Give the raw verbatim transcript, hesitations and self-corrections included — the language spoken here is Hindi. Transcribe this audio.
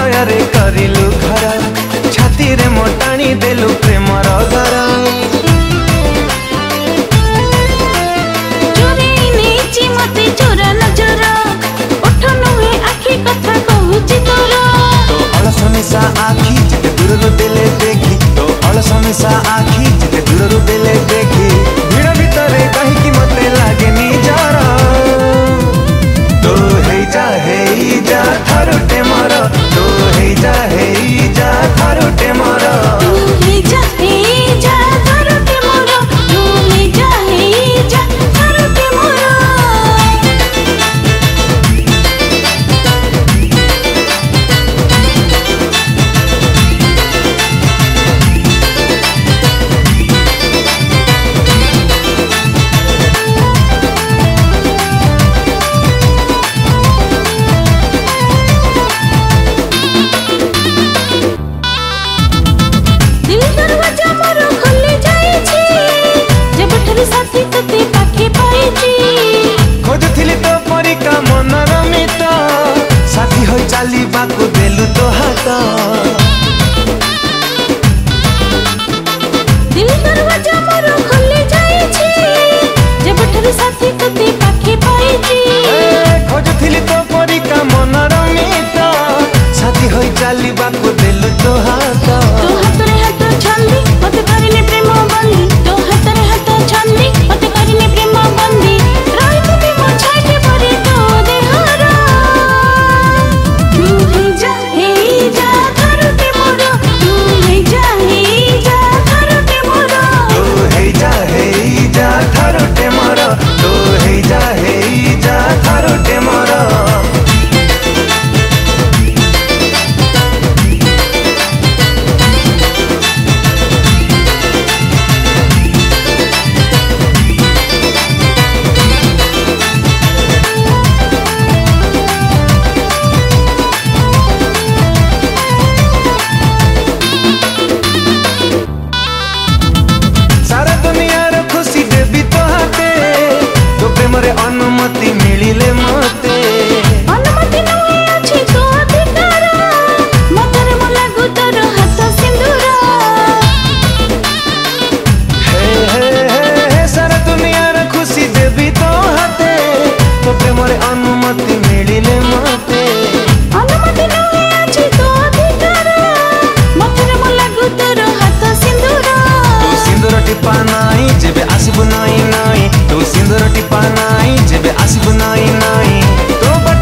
हृदय करिलु घर छाती रे मोटाणी देलु प्रेमर घर मते चोरा नजर उठ नुहे आखि कथा कहूची तोर तो अलस मिशा आखि जिते दूर देले देखी तो अलस मिशा आखि जिते दूर देले देखी भीड़ भितरे कहीं की मते लागे निजर तो हे जा हे जा थारुटे मर तो हे जा हे जा थारुटे मर तू हे जा हे जा थारुटे मर तू हे जा हे जा थारुटे मर साथी तते पाखे पाइची खोजुथिली तो परिका मनर मित साथी होई चाली बाकु देलु तो हाथ दिल दरवाजा मोर खुली जाईची जबठर साथी तते पाखे पाइची खोजुथिली तो परिका मनर मित साथी होई चाली बाकु देलु तो हाथ तो हाथ रे हाथ छंदी मते करिने प्रेम बंदी तो हाथ रे हाथ छंदी मते करिने प्रेम बंदी रही तुमी मो छाटे भरे तो देहरा तू हे जा हे जा थारुटे मोर तू हे जा हे जा थारुटे मोर तो हे जा हे जा थारुटे मर तो हे जा हे जा थारुटे मर सारा दुनियार खुशी देवी तो हाथे तो प्रेमरे अनुमति मिलिले मते अनुमति नहुए अछि तो अधिकार मतरे म लागु तोर हाथ सिंदूर हे हे हे सारा दुनियार खुशी देवी तो हाथे तो प्रेमरे अनुमति मिलिले मते अनुमति नहुए अछि तो अधिकार मतरे म लागु तोर हाथ सिंदूर तू सिंदूर टिपा नाई जेबे आसिबु नाई नाई तू सिंदूर टिपा नाई जेबे आसिबु नाई नाई तो